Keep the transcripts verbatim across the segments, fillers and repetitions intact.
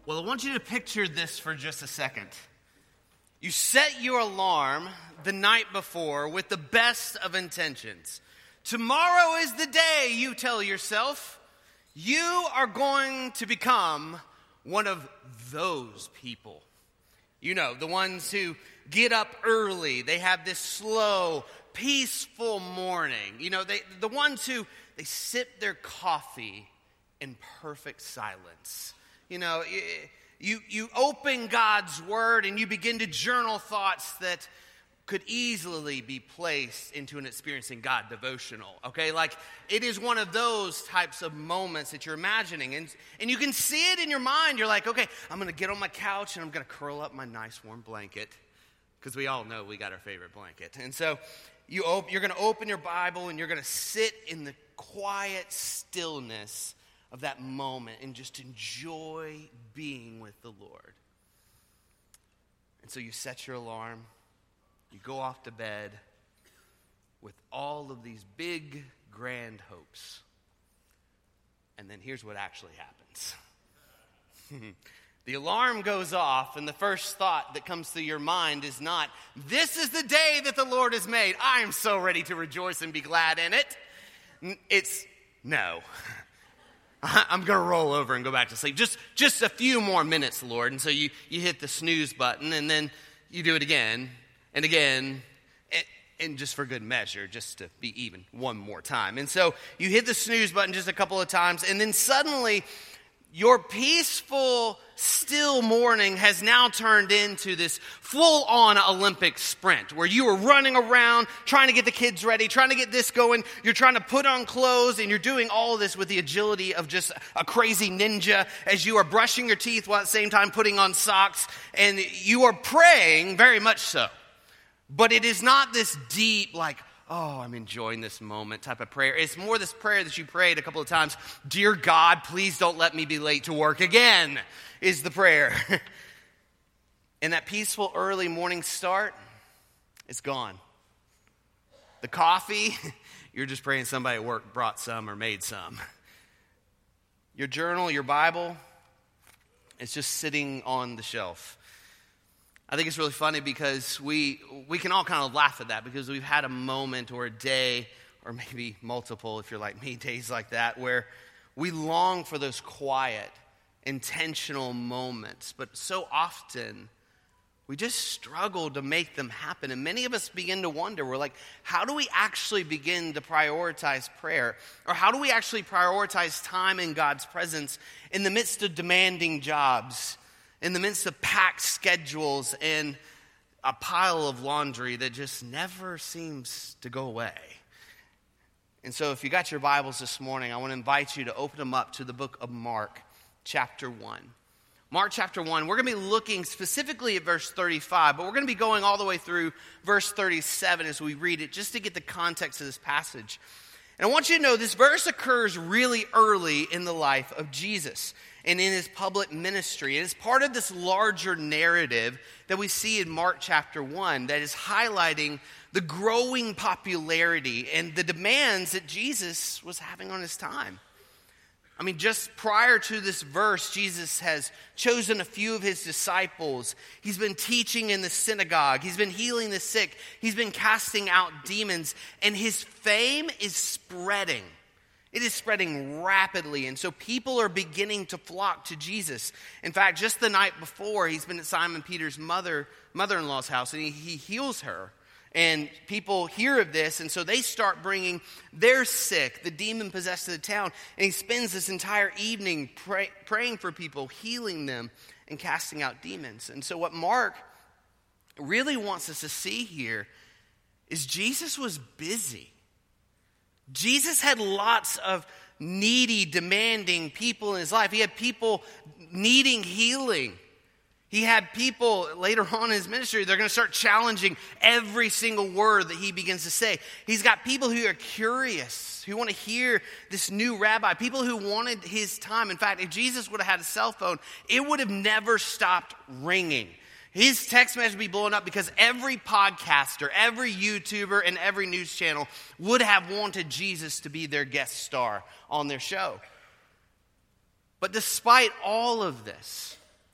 Well, I want you to picture this for just a second. You set your alarm the night before with the best of intentions. Tomorrow is the day, you tell yourself. You are going to become one of those people. You know, the ones who get up early. They have this slow, peaceful morning. You know, they the ones who they sip their coffee in perfect silence. You know, you you open God's word and you begin to journal thoughts that could easily be placed into an Experiencing God devotional, okay? Like, it is one of those types of moments that you're imagining. And, and you can see it in your mind. You're like, okay, I'm going to get on my couch and I'm going to curl up my nice warm blanket. Because we all know we got our favorite blanket. And so you op- you're going to open your Bible and you're going to sit in the quiet stillness of that moment and just enjoy being with the Lord. And so you set your alarm, you go off to bed with all of these big, grand hopes. And then here's what actually happens. The alarm goes off, and the first thought that comes through your mind is not, this is the day that the Lord has made. I am so ready to rejoice and be glad in it. It's, no. I'm going to roll over and go back to sleep. Just just a few more minutes, Lord. And so you, you hit the snooze button, and then you do it again and again, and, and just for good measure, just to be even one more time. And so you hit the snooze button just a couple of times, and then suddenly your peaceful, still morning has now turned into this full-on Olympic sprint where you are running around, trying to get the kids ready, trying to get this going. You're trying to put on clothes, and you're doing all of this with the agility of just a crazy ninja as you are brushing your teeth while at the same time putting on socks. And you are praying, very much so. But it is not this deep, like, oh, I'm enjoying this moment type of prayer. It's more this prayer that you prayed a couple of times. Dear God, please don't let me be late to work again, is the prayer. And that peaceful early morning start is gone. The coffee, you're just praying somebody at work brought some or made some. Your journal, your Bible, it's just sitting on the shelf. I think it's really funny because we we can all kind of laugh at that because we've had a moment or a day or maybe multiple, if you're like me, days like that, where we long for those quiet, intentional moments. But so often, we just struggle to make them happen. And many of us begin to wonder, we're like, how do we actually begin to prioritize prayer? Or how do we actually prioritize time in God's presence in the midst of demanding jobs, in the midst of packed schedules and a pile of laundry that just never seems to go away? And so if you got your Bibles this morning, I want to invite you to open them up to the book of Mark, chapter one. Mark chapter one, we're going to be looking specifically at verse thirty-five, but we're going to be going all the way through verse thirty-seven as we read it, just to get the context of this passage. And I want you to know this verse occurs really early in the life of Jesus and in his public ministry. It is part of this larger narrative that we see in Mark chapter one that is highlighting the growing popularity and the demands that Jesus was having on his time. I mean, just prior to this verse, Jesus has chosen a few of his disciples. He's been teaching in the synagogue. He's been healing the sick. He's been casting out demons. And his fame is spreading. It is spreading rapidly. And so people are beginning to flock to Jesus. In fact, just the night before, he's been at Simon Peter's mother, mother-in-law's house, and he, he heals her. And people hear of this, and so they start bringing their sick, the demon-possessed, to the town. And he spends this entire evening pray, praying for people, healing them, and casting out demons. And so what Mark really wants us to see here is Jesus was busy. Jesus had lots of needy, demanding people in his life. He had people needing healing. He had people later on in his ministry, they're going to start challenging every single word that he begins to say. He's got people who are curious, who want to hear this new rabbi, people who wanted his time. In fact, if Jesus would have had a cell phone, it would have never stopped ringing. His text message would be blowing up because every podcaster, every YouTuber, and every news channel would have wanted Jesus to be their guest star on their show. But despite all of this,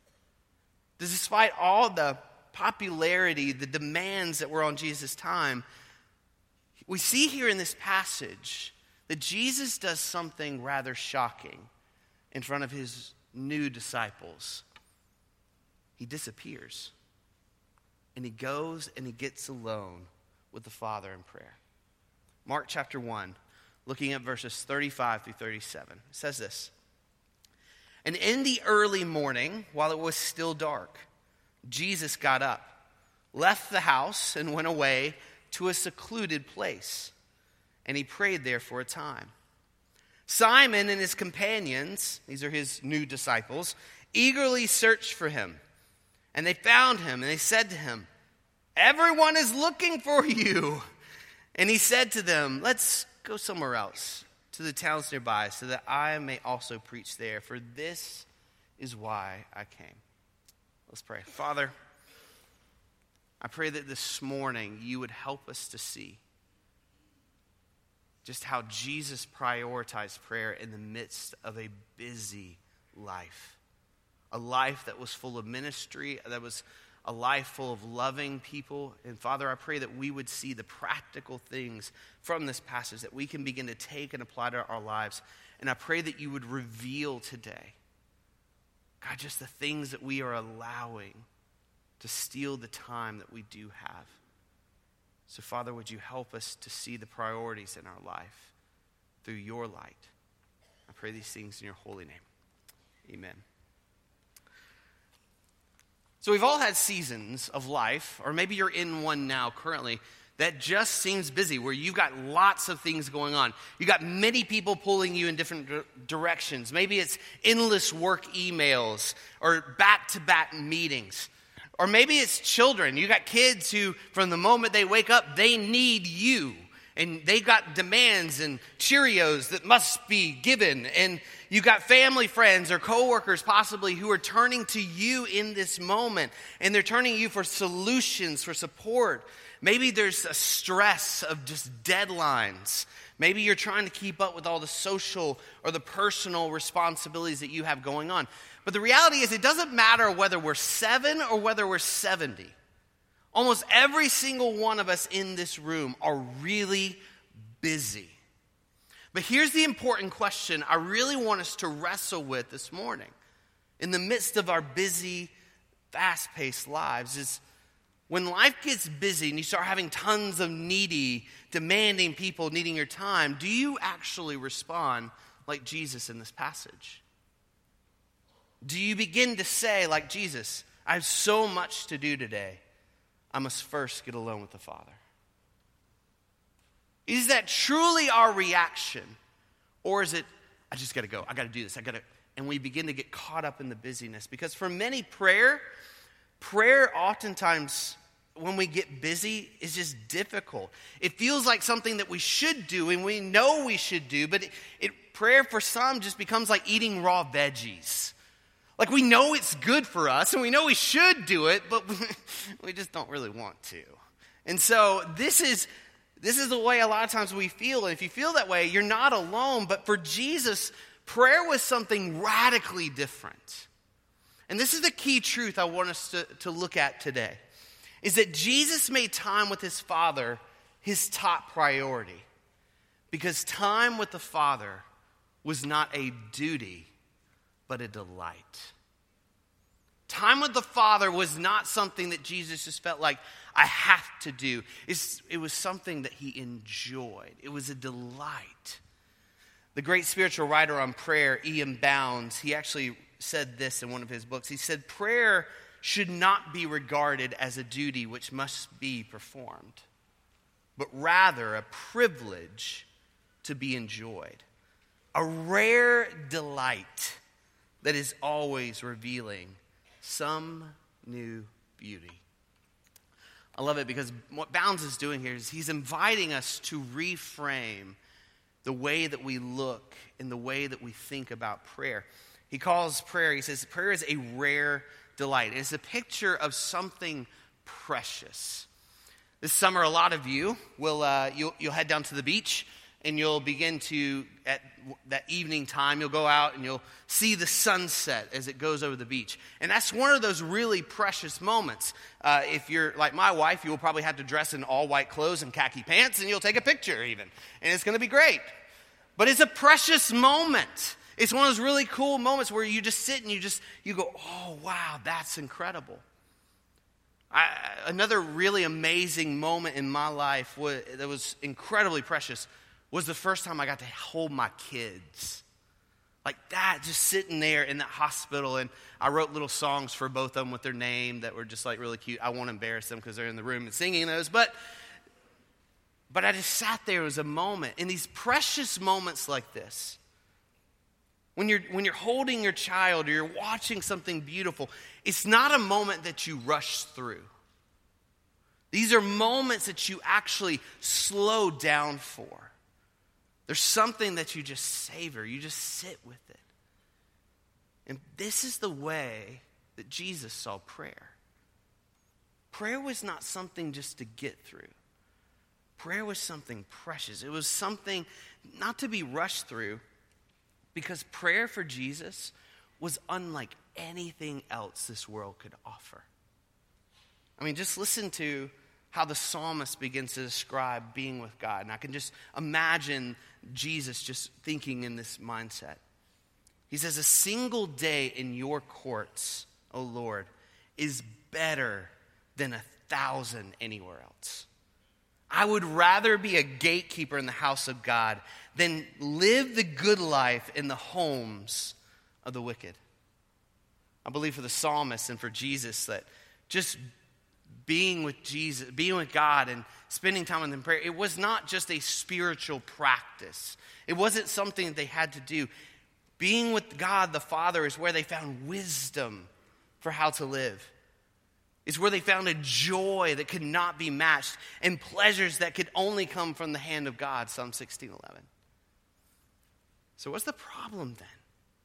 despite all the popularity, the demands that were on Jesus' time, we see here in this passage that Jesus does something rather shocking in front of his new disciples. He disappears. And he goes and he gets alone with the Father in prayer. Mark chapter one, looking at verses thirty-five through thirty-seven. It says this. And in the early morning, while it was still dark, Jesus got up, left the house, and went away to a secluded place. And he prayed there for a time. Simon and his companions, these are his new disciples, eagerly searched for him. And they found him, and they said to him, "Everyone is looking for you." And he said to them, "Let's go somewhere else, to the towns nearby, so that I may also preach there, for this is why I came." Let's pray. Father, I pray that this morning you would help us to see just how Jesus prioritized prayer in the midst of a busy life. A life that was full of ministry, that was a life full of loving people. And Father, I pray that we would see the practical things from this passage that we can begin to take and apply to our lives. And I pray that you would reveal today, God, just the things that we are allowing to steal the time that we do have. So Father, would you help us to see the priorities in our life through your light? I pray these things in your holy name. Amen. So we've all had seasons of life, or maybe you're in one now currently, that just seems busy, where you've got lots of things going on. You've got many people pulling you in different d- directions. Maybe it's endless work emails or back-to-back meetings. Or maybe it's children. You got kids who, from the moment they wake up, they need you. And they got demands and Cheerios that must be given. And you got family friends or coworkers possibly who are turning to you in this moment. And they're turning to you for solutions, for support. Maybe there's a stress of just deadlines. Maybe you're trying to keep up with all the social or the personal responsibilities that you have going on. But the reality is, it doesn't matter whether we're seven or whether we're seventy. Almost every single one of us in this room are really busy. But here's the important question I really want us to wrestle with this morning. In the midst of our busy, fast-paced lives, is when life gets busy and you start having tons of needy, demanding people needing your time, do you actually respond like Jesus in this passage? Do you begin to say, like Jesus, I have so much to do today, I must first get alone with the Father? Is that truly our reaction? Or is it, I just got to go, I got to do this, I got to, and we begin to get caught up in the busyness? Because for many, prayer, prayer oftentimes, when we get busy, is just difficult. It feels like something that we should do, and we know we should do, but it, it prayer for some just becomes like eating raw veggies. Like, we know it's good for us, and we know we should do it, but we just don't really want to. And so this is this is the way a lot of times we feel. And if you feel that way, you're not alone. But for Jesus, prayer was something radically different. And this is the key truth I want us to, to look at today, is that Jesus made time with his Father his top priority. Because time with the Father was not a duty, but a delight. Time with the Father was not something that Jesus just felt like, I have to do. It's, it was something that he enjoyed. It was a delight. The great spiritual writer on prayer, Ian Bounds, he actually said this in one of his books. He said, prayer should not be regarded as a duty which must be performed, but rather a privilege to be enjoyed. A rare delight that is always revealing some new beauty. I love it because what Bounds is doing here is he's inviting us to reframe the way that we look and the way that we think about prayer. He calls prayer, he says, prayer is a rare delight. It's a picture of something precious. This summer, a lot of you will uh, you'll, you'll head down to the beach, and you'll begin to, at that evening time, you'll go out and you'll see the sunset as it goes over the beach. And that's one of those really precious moments. Uh, if you're like my wife, you'll probably have to dress in all white clothes and khaki pants, and you'll take a picture even. And it's going to be great. But it's a precious moment. It's one of those really cool moments where you just sit and you just, you go, oh, wow, that's incredible. I, another really amazing moment in my life was, that was incredibly precious was the first time I got to hold my kids. Like that, just sitting there in that hospital. And I wrote little songs for both of them with their name that were just like really cute. I won't embarrass them because they're in the room and singing those. But, but I just sat there. It was a moment. In these precious moments like this, when you're, when you're holding your child or you're watching something beautiful, it's not a moment that you rush through. These are moments that you actually slow down for. There's something that you just savor. You just sit with it. And this is the way that Jesus saw prayer. Prayer was not something just to get through. Prayer was something precious. It was something not to be rushed through, because prayer for Jesus was unlike anything else this world could offer. I mean, just listen to how the psalmist begins to describe being with God. And I can just imagine Jesus just thinking in this mindset. He says, a single day in your courts, O Lord, is better than a thousand anywhere else. I would rather be a gatekeeper in the house of God than live the good life in the homes of the wicked. I believe for the psalmist and for Jesus that just being with Jesus, being with God and spending time with him in prayer, it was not just a spiritual practice. It wasn't something that they had to do. Being with God the Father is where they found wisdom for how to live. It's where they found a joy that could not be matched and pleasures that could only come from the hand of God, Psalm sixteen eleven. So what's the problem then?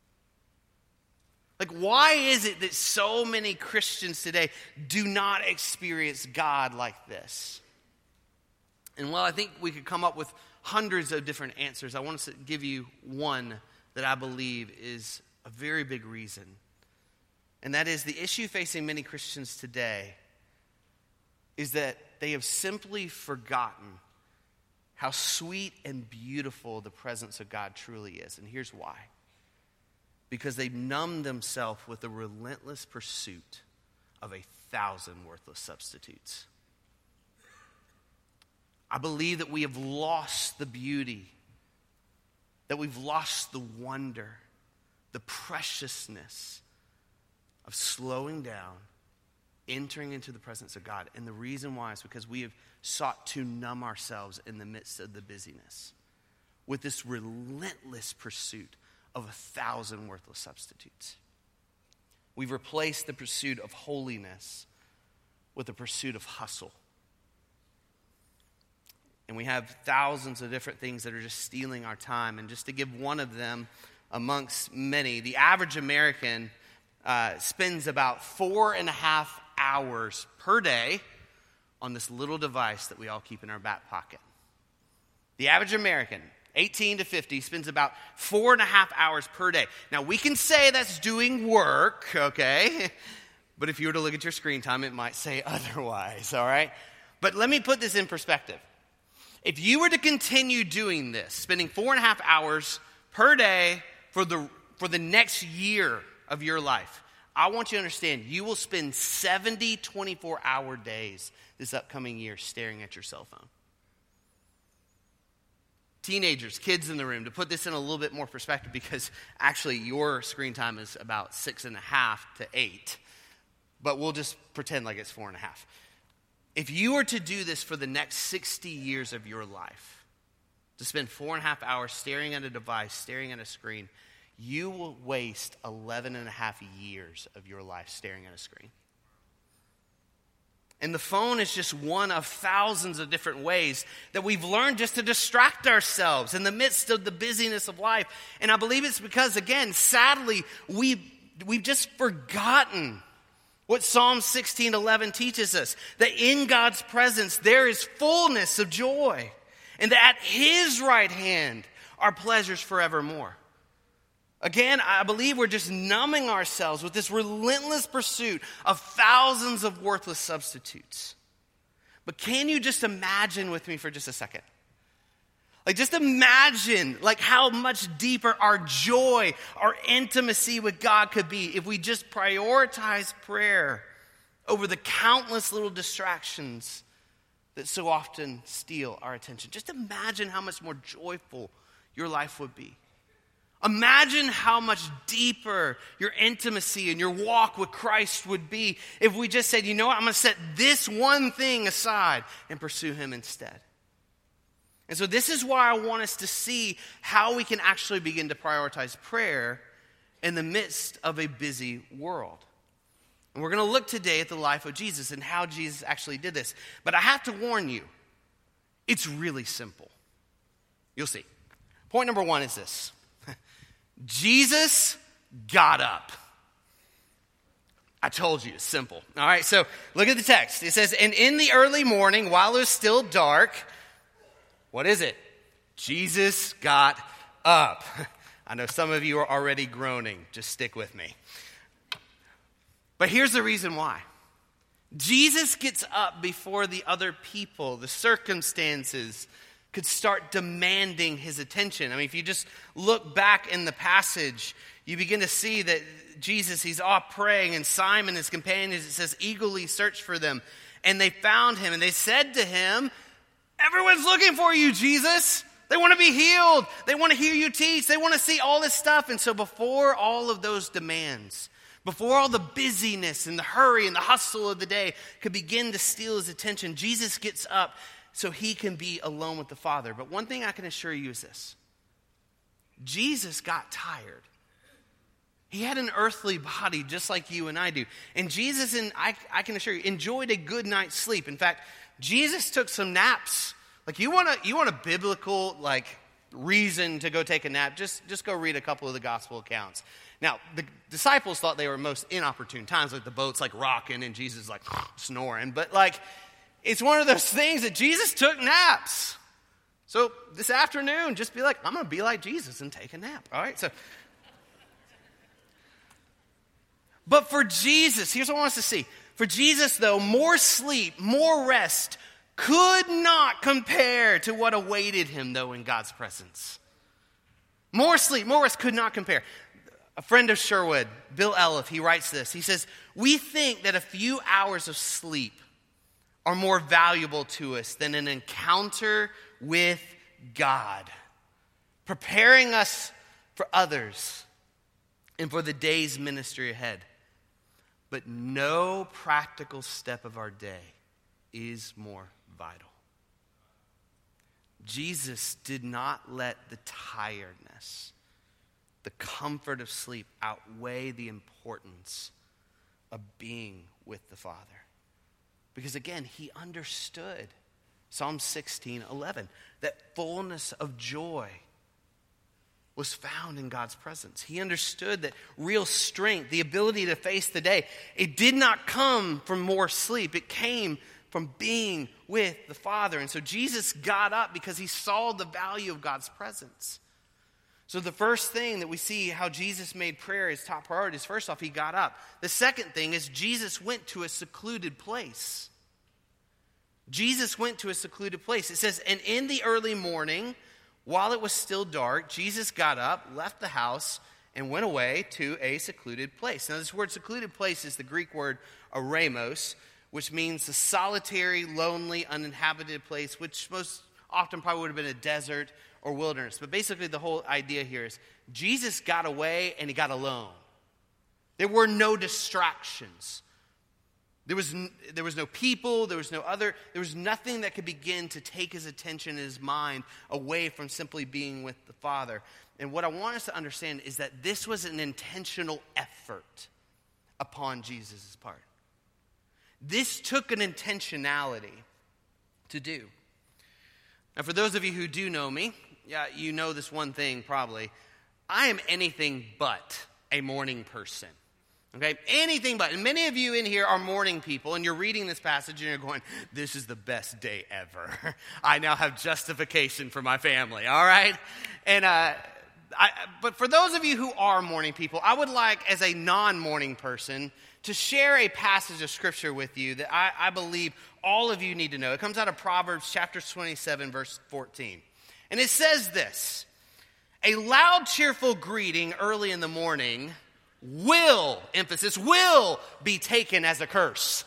Like, why is it that so many Christians today do not experience God like this? And while I think we could come up with hundreds of different answers, I want to give you one that I believe is a very big reason. And that is the issue facing many Christians today is that they have simply forgotten how sweet and beautiful the presence of God truly is. And here's why. Because they've numbed themselves with the relentless pursuit of a thousand worthless substitutes. I believe that we have lost the beauty, that we've lost the wonder, the preciousness of slowing down, entering into the presence of God. And the reason why is because we have sought to numb ourselves in the midst of the busyness with this relentless pursuit of a thousand worthless substitutes. We've replaced the pursuit of holiness with the pursuit of hustle. And we have thousands of different things that are just stealing our time. And just to give one of them amongst many, the average American uh, spends about four and a half hours per day on this little device that we all keep in our back pocket. The average American, eighteen to fifty, spends about four and a half hours per day. Now, we can say that's doing work, okay? But if you were to look at your screen time, it might say otherwise, all right? But let me put this in perspective. If you were to continue doing this, spending four and a half hours per day for the for the next year of your life, I want you to understand you will spend seventy twenty-four hour days this upcoming year staring at your cell phone. Teenagers, kids in the room, to put this in a little bit more perspective, because actually your screen time is about six and a half to eight, but we'll just pretend like it's four and a half. If you were to do this for the next sixty years of your life, to spend four and a half hours staring at a device, staring at a screen, you will waste eleven and a half years of your life staring at a screen. And the phone is just one of thousands of different ways that we've learned just to distract ourselves in the midst of the busyness of life. And I believe it's because, again, sadly, we've, we've just forgotten what Psalm sixteen eleven teaches us, that in God's presence there is fullness of joy. and that at his right hand are pleasures forevermore. Again, I believe we're just numbing ourselves with this relentless pursuit of thousands of worthless substitutes. But can you just imagine with me for just a second? Like, just imagine, like, how much deeper our joy, our intimacy with God could be if we just prioritize prayer over the countless little distractions that so often steal our attention. Just imagine how much more joyful your life would be. Imagine how much deeper your intimacy and your walk with Christ would be if we just said, you know what, I'm going to set this one thing aside and pursue him instead. And so this is why I want us to see how we can actually begin to prioritize prayer in the midst of a busy world. And we're going to look today at the life of Jesus and how Jesus actually did this. But I have to warn you, it's really simple. You'll see. Point number one is this. Jesus got up. I told you, it's simple. All right, so look at the text. It says, and in the early morning, while it was still dark, what is it? Jesus got up. I know some of you are already groaning. Just stick with me. But here's the reason why. Jesus gets up before the other people, the circumstances could start demanding his attention. I mean, if you just look back in the passage, you begin to see that Jesus, he's off praying, and Simon, his companions, it says, eagerly searched for them. And they found him, and they said to him, everyone's looking for you, Jesus. They want to be healed. They want to hear you teach. They want to see all this stuff. And so before all of those demands, before all the busyness and the hurry and the hustle of the day could begin to steal his attention, Jesus gets up so he can be alone with the Father. But one thing I can assure you is this. Jesus got tired. He had an earthly body just like you and I do. And Jesus, and I, I can assure you, enjoyed a good night's sleep. In fact, Jesus took some naps. Like, you want to, you want a biblical, like, reason to go take a nap, just, just go read a couple of the gospel accounts. Now, the disciples thought they were most inopportune times, like the boat's like rocking and Jesus like snoring. But like, it's one of those things that Jesus took naps. So this afternoon, just be like, I'm going to be like Jesus and take a nap. All right, so. But for Jesus, here's what I want us to see. For Jesus, though, more sleep, more rest could not compare to what awaited him, though, in God's presence. More sleep, more rest could not compare. A friend of Sherwood, Bill Elliff, he writes this. He says, we think that a few hours of sleep are more valuable to us than an encounter with God, preparing us for others and for the day's ministry ahead. But no practical step of our day is more vital. Jesus did not let the tiredness, the comfort of sleep outweigh the importance of being with the Father. Because again, he understood, Psalm sixteen eleven, that fullness of joy was found in God's presence. He understood that real strength, the ability to face the day, it did not come from more sleep. It came from being with the Father. And so Jesus got up because he saw the value of God's presence. So the first thing that we see how Jesus made prayer his top priority is, first off, he got up. The second thing is Jesus went to a secluded place. Jesus went to a secluded place. It says, and in the early morning, while it was still dark, Jesus got up, left the house, and went away to a secluded place. Now, this word secluded place is the Greek word eremos, which means a solitary, lonely, uninhabited place, which most often probably would have been a desert or wilderness. But basically, the whole idea here is Jesus got away and he got alone. There were no distractions. There was, there was no people, there was no other, there was nothing that could begin to take his attention and his mind away from simply being with the Father. And what I want us to understand is that this was an intentional effort upon Jesus' part. This took an intentionality to do. Now, for those of you who do know me, yeah, you know this one thing probably. I am anything but a morning person. Okay, anything but. And many of you in here are morning people, and you're reading this passage and you're going, this is the best day ever. I now have justification for my family, all right? And uh, I, but for those of you who are morning people, I would like, as a non-morning person, to share a passage of Scripture with you that I, I believe all of you need to know. It comes out of Proverbs chapter twenty-seven, verse fourteen. And it says this, a loud, cheerful greeting early in the morning will, emphasis, will be taken as a curse.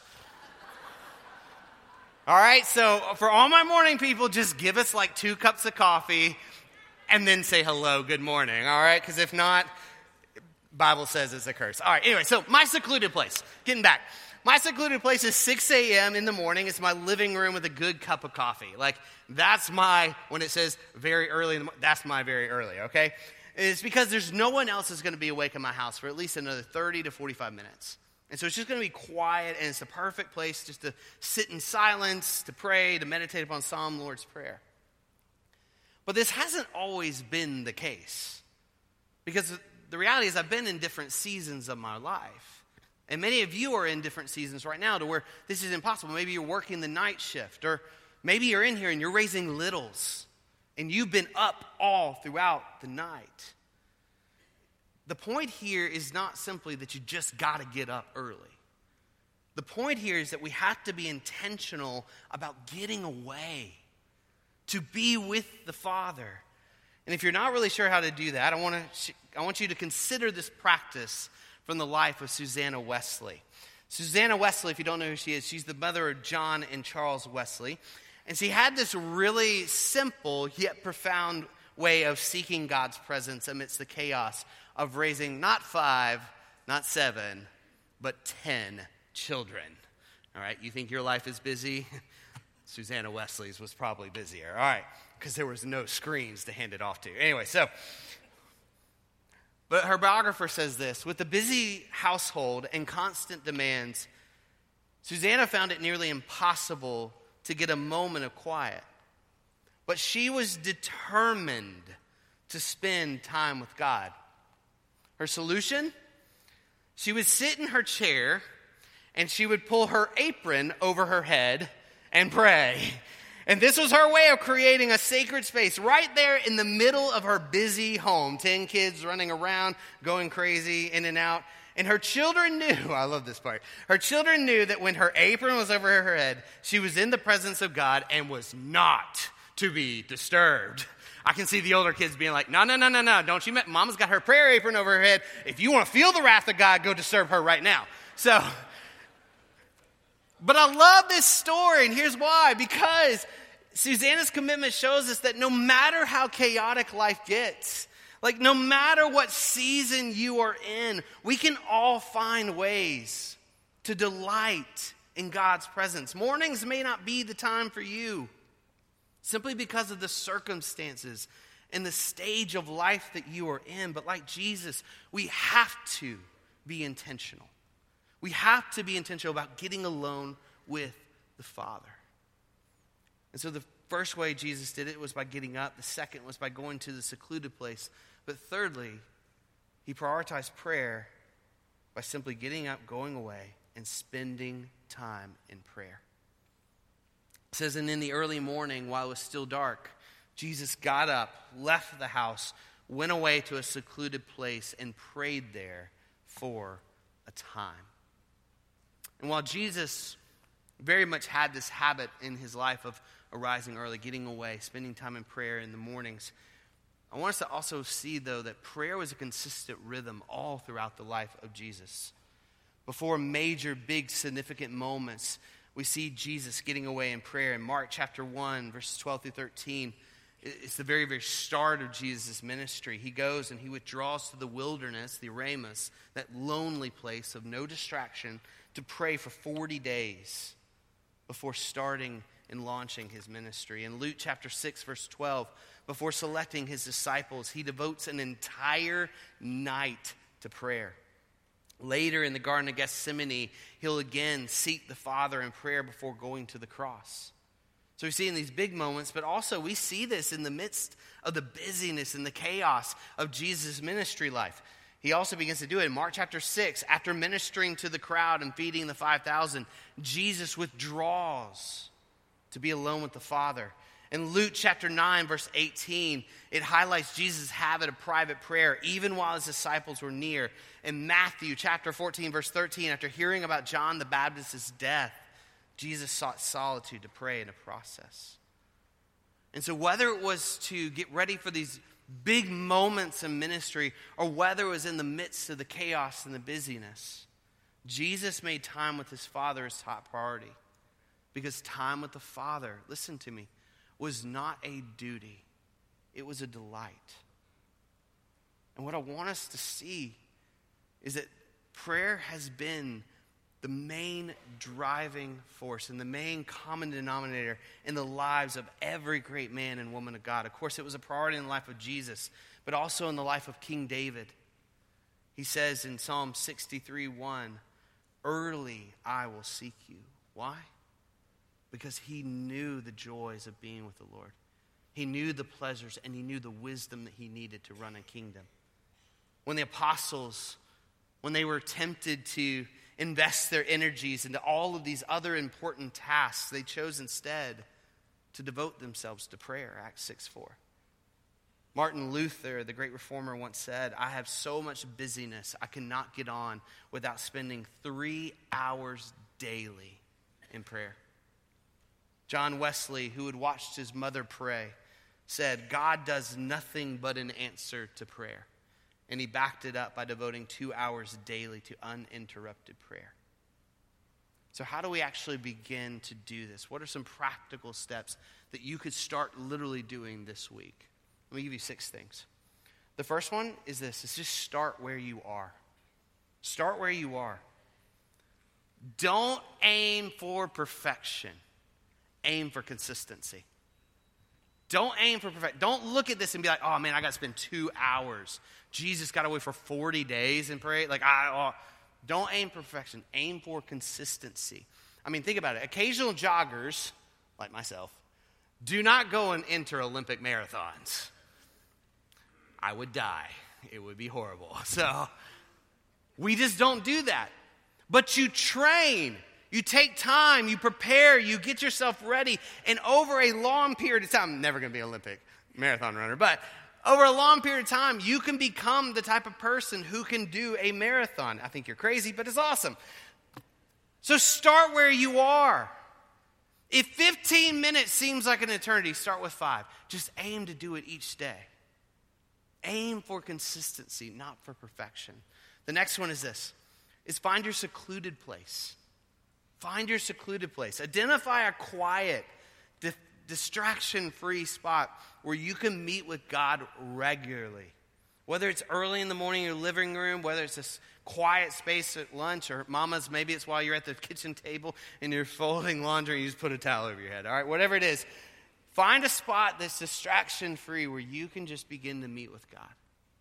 All right, so for all my morning people, just give us like two cups of coffee and then say hello, good morning, all right? Because if not, Bible says it's a curse. All right, anyway, so my secluded place, getting back. My secluded place is six a.m. in the morning. It's my living room with a good cup of coffee. Like, that's my, when it says very early in the morning, that's my very early, okay? It's because there's no one else that's going to be awake in my house for at least another thirty to forty-five minutes. And so it's just going to be quiet, and it's the perfect place just to sit in silence, to pray, to meditate upon Psalm Lord's Prayer. But this hasn't always been the case. Because the reality is I've been in different seasons of my life. And many of you are in different seasons right now to where this is impossible. Maybe you're working the night shift, or maybe you're in here and you're raising littles. And you've been up all throughout the night. The point here is not simply that you just got to get up early. The point here is that we have to be intentional about getting away to be with the Father. And if you're not really sure how to do that, I want to I want you to consider this practice from the life of Susanna Wesley. Susanna Wesley, if you don't know who she is, she's the mother of John and Charles Wesley. And she had this really simple yet profound way of seeking God's presence amidst the chaos of raising not five, not seven, but ten children. All right, you think your life is busy? Susanna Wesley's was probably busier. All right, because there was no screens to hand it off to. Anyway, so, but her biographer says this, with a busy household and constant demands, Susanna found it nearly impossible to get a moment of quiet. But she was determined to spend time with God. Her solution? She would sit in her chair and she would pull her apron over her head and pray. And this was her way of creating a sacred space right there in the middle of her busy home. Ten kids running around, going crazy, in and out. And her children knew, I love this part, her children knew that when her apron was over her head, she was in the presence of God and was not to be disturbed. I can see the older kids being like, no, no, no, no, no, don't you, Mama's got her prayer apron over her head. If you want to feel the wrath of God, go disturb her right now. So, but I love this story, and here's why. Because Susanna's commitment shows us that no matter how chaotic life gets, like, no matter what season you are in, we can all find ways to delight in God's presence. Mornings may not be the time for you simply because of the circumstances and the stage of life that you are in. But like Jesus, we have to be intentional. We have to be intentional about getting alone with the Father. And so the first way Jesus did it was by getting up. The second was by going to the secluded place. But thirdly, he prioritized prayer by simply getting up, going away, and spending time in prayer. It says, and in the early morning, while it was still dark, Jesus got up, left the house, went away to a secluded place, and prayed there for a time. And while Jesus very much had this habit in his life of arising early, getting away, spending time in prayer in the mornings, I want us to also see, though, that prayer was a consistent rhythm all throughout the life of Jesus. Before major, big, significant moments, we see Jesus getting away in prayer. In Mark chapter one, verses twelve through thirteen, it's the very, very start of Jesus' ministry. He goes and he withdraws to the wilderness, the Erasmus, that lonely place of no distraction, to pray for forty days before starting and launching his ministry. In Luke chapter six, verse twelve, before selecting his disciples, he devotes an entire night to prayer. Later in the Garden of Gethsemane, he'll again seek the Father in prayer before going to the cross. So we see in these big moments, but also we see this in the midst of the busyness and the chaos of Jesus' ministry life. He also begins to do it in Mark chapter six. After ministering to the crowd and feeding the five thousand, Jesus withdraws to be alone with the Father. In Luke chapter nine, verse eighteen, it highlights Jesus' habit of private prayer, even while his disciples were near. In Matthew chapter fourteen, verse thirteen, after hearing about John the Baptist's death, Jesus sought solitude to pray in a process. And so whether it was to get ready for these big moments in ministry, or whether it was in the midst of the chaos and the busyness, Jesus made time with his Father his top priority. Because time with the Father, listen to me, was not a duty. It was a delight. And what I want us to see is that prayer has been the main driving force and the main common denominator in the lives of every great man and woman of God. Of course, it was a priority in the life of Jesus, but also in the life of King David. He says in Psalm sixty-three one, "Early I will seek you." Why? Because he knew the joys of being with the Lord. He knew the pleasures, and he knew the wisdom that he needed to run a kingdom. When the apostles, when they were tempted to invest their energies into all of these other important tasks, they chose instead to devote themselves to prayer, Acts six four. Martin Luther, the great reformer, once said, "I have so much busyness, I cannot get on without spending three hours daily in prayer." John Wesley, who had watched his mother pray, said, "God does nothing but an answer to prayer." And he backed it up by devoting two hours daily to uninterrupted prayer. So how do we actually begin to do this? What are some practical steps that you could start literally doing this week? Let me give you six things. The first one is this, is just start where you are. Start where you are. Don't aim for perfection. Aim for consistency. Don't aim for perfection. Don't look at this and be like, "Oh man, I got to spend two hours. Jesus got away for forty days and pray." Like, I oh. Don't aim for perfection. Aim for consistency. I mean, think about it. Occasional joggers, like myself, do not go and enter Olympic marathons. I would die. It would be horrible. So we just don't do that. But you train. You take time, you prepare, you get yourself ready, and over a long period of time, I'm never going to be an Olympic marathon runner, but over a long period of time, you can become the type of person who can do a marathon. I think you're crazy, but it's awesome. So start where you are. If fifteen minutes seems like an eternity, start with five. Just aim to do it each day. Aim for consistency, not for perfection. The next one is this, is find your secluded place. Find your secluded place. Identify a quiet, di- distraction-free spot where you can meet with God regularly. Whether it's early in the morning in your living room, whether it's this quiet space at lunch, or mama's, maybe it's while you're at the kitchen table and you're folding laundry and you just put a towel over your head. All right, whatever it is, find a spot that's distraction-free where you can just begin to meet with God.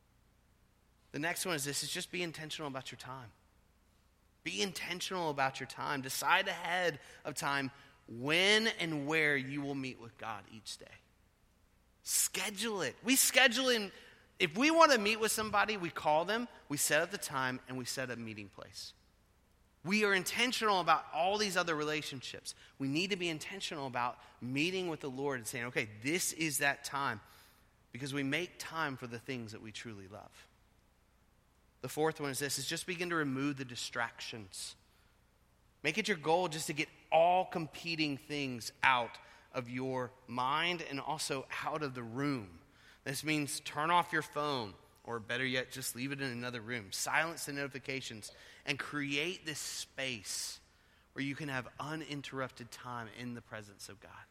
The next one is this, is just be intentional about your time. Be intentional about your time. Decide ahead of time when and where you will meet with God each day. Schedule it. We schedule in. If we want to meet with somebody, we call them, we set up the time, and we set a meeting place. We are intentional about all these other relationships. We need to be intentional about meeting with the Lord and saying, okay, this is that time, because we make time for the things that we truly love. The fourth one is this, is just begin to remove the distractions. Make it your goal just to get all competing things out of your mind and also out of the room. This means turn off your phone, or better yet, just leave it in another room. Silence the notifications and create this space where you can have uninterrupted time in the presence of God.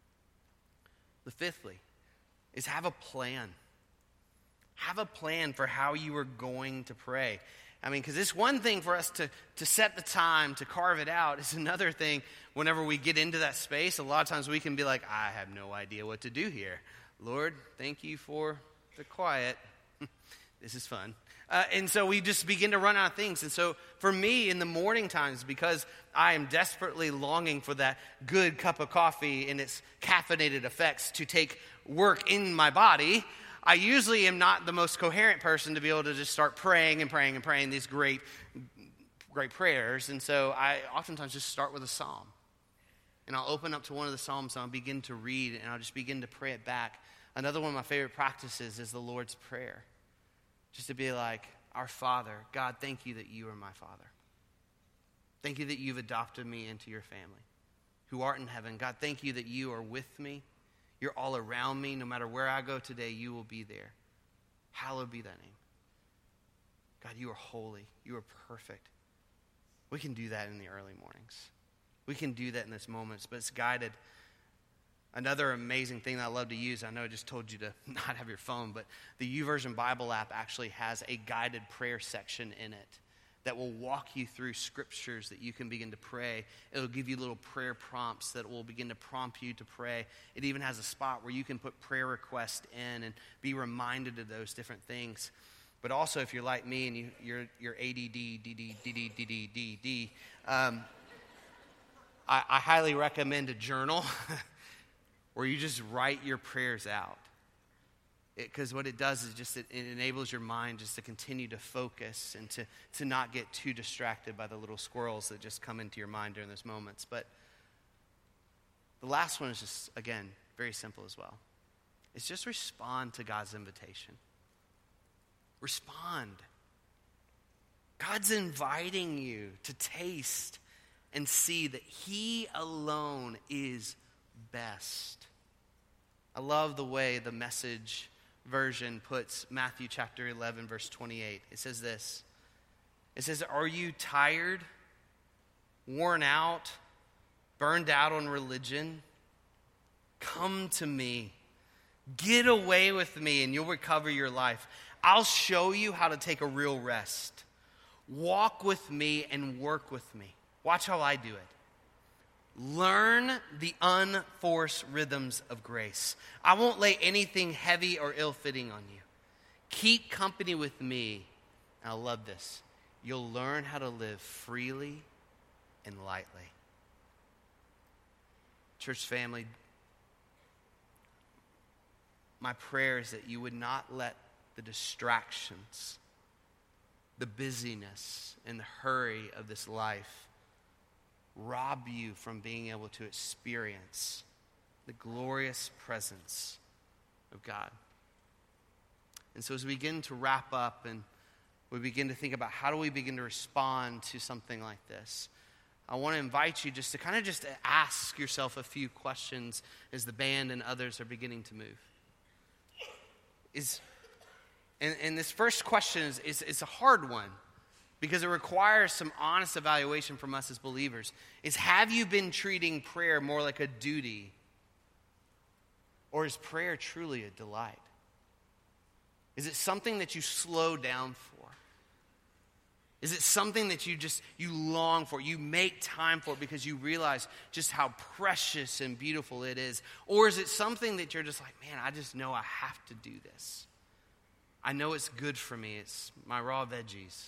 The fifthly is have a plan. Have a plan for how you are going to pray. I mean, because it's one thing for us to, to set the time, to carve it out. It's another thing whenever we get into that space. A lot of times we can be like, I have no idea what to do here. Lord, thank you for the quiet. This is fun. Uh, and so we just begin to run out of things. And so for me in the morning times, because I am desperately longing for that good cup of coffee and its caffeinated effects to take work in my body, I usually am not the most coherent person to be able to just start praying and praying and praying these great, great prayers. And so I oftentimes just start with a psalm. And I'll open up to one of the psalms and I'll begin to read and I'll just begin to pray it back. Another one of my favorite practices is the Lord's Prayer. Just to be like, our Father, God, thank you that you are my Father. Thank you that you've adopted me into your family. Who art in heaven, God, thank you that you are with me. You're all around me. No matter where I go today, you will be there. Hallowed be thy name. God, you are holy. You are perfect. We can do that in the early mornings. We can do that in those moments, but it's guided. Another amazing thing that I love to use, I know I just told you to not have your phone, but the YouVersion Bible app actually has a guided prayer section in it that will walk you through scriptures that you can begin to pray. It'll give you little prayer prompts that will begin to prompt you to pray. It even has a spot where you can put prayer requests in and be reminded of those different things. But also, if you're like me and you, you're, you're A D D, D D, D D, D D, D D, um, I, I highly recommend a journal where you just write your prayers out. Because what it does is just it, it enables your mind just to continue to focus and to, to not get too distracted by the little squirrels that just come into your mind during those moments. But the last one is just, again, very simple as well. It's just respond to God's invitation. Respond. God's inviting you to taste and see that he alone is best. I love the way the Message version puts Matthew chapter eleven, verse twenty-eight. It says this. It says, are you tired, worn out, burned out on religion? Come to me. Get away with me and you'll recover your life. I'll show you how to take a real rest. Walk with me and work with me. Watch how I do it. Learn the unforced rhythms of grace. I won't lay anything heavy or ill-fitting on you. Keep company with me. And I love this. You'll learn how to live freely and lightly. Church family, my prayer is that you would not let the distractions, the busyness, and the hurry of this life rob you from being able to experience the glorious presence of God. And so as we begin to wrap up and we begin to think about how do we begin to respond to something like this, I want to invite you just to kind of just ask yourself a few questions as the band and others are beginning to move. Is and, and this first question is, is, is a hard one, because it requires some honest evaluation from us as believers, is have you been treating prayer more like a duty, or is prayer truly a delight? Is it something that you slow down for? Is it something that you just, you long for? You make time for it because you realize just how precious and beautiful it is? Or is it something that you're just like, man, I just know I have to do this. I know it's good for me. It's my raw veggies.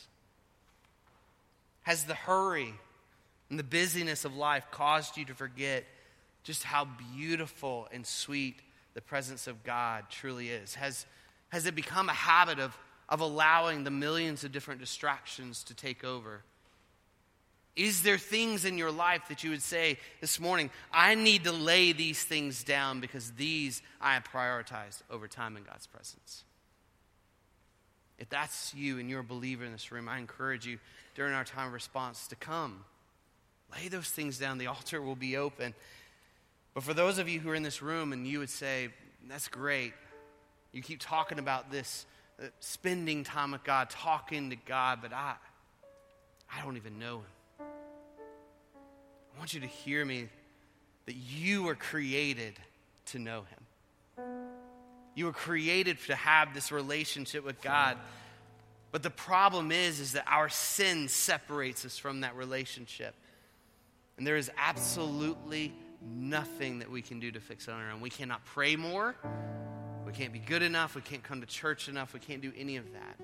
Has the hurry and the busyness of life caused you to forget just how beautiful and sweet the presence of God truly is? Has, has it become a habit of, of allowing the millions of different distractions to take over? Is there things in your life that you would say this morning, I need to lay these things down because these I have prioritized over time in God's presence? If that's you and you're a believer in this room, I encourage you during our time of response to come. Lay those things down. The altar will be open. But for those of you who are in this room and you would say, that's great. You keep talking about this, uh, spending time with God, talking to God, but I, I don't even know him. I want you to hear me that you were created to know him. You were created to have this relationship with God. But the problem is, is that our sin separates us from that relationship. And there is absolutely nothing that we can do to fix it on our own. We cannot pray more. We can't be good enough. We can't come to church enough. We can't do any of that.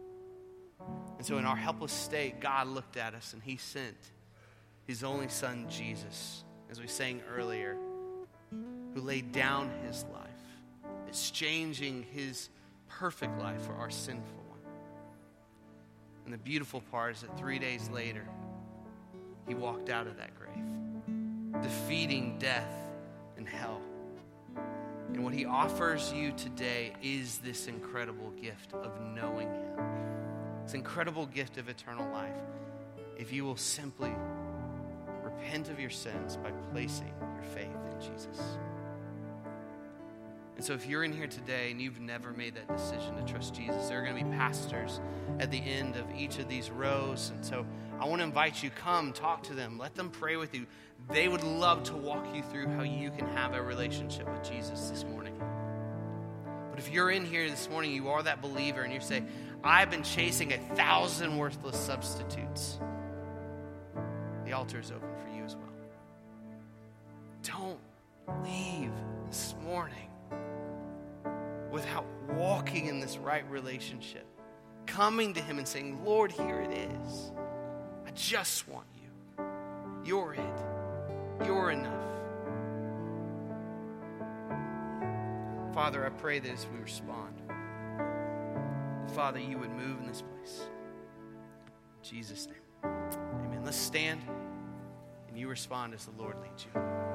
And so in our helpless state, God looked at us and he sent his only son, Jesus, as we sang earlier, who laid down his life, exchanging his perfect life for our sinful one. And the beautiful part is that three days later, he walked out of that grave, defeating death and hell. And what he offers you today is this incredible gift of knowing him. This incredible gift of eternal life. If you will simply repent of your sins by placing your faith in Jesus. And so if you're in here today and you've never made that decision to trust Jesus, there are going to be pastors at the end of each of these rows. And so I want to invite you, come, talk to them. Let them pray with you. They would love to walk you through how you can have a relationship with Jesus this morning. But if you're in here this morning, you are that believer, and you say, I've been chasing a thousand worthless substitutes. The altar is open for you as well. Don't leave this morning without walking in this right relationship, coming to him and saying, Lord, here it is. I just want you. You're it. You're enough. Father, I pray that as we respond, Father, you would move in this place. In Jesus' name. Amen. Let's stand and you respond as the Lord leads you.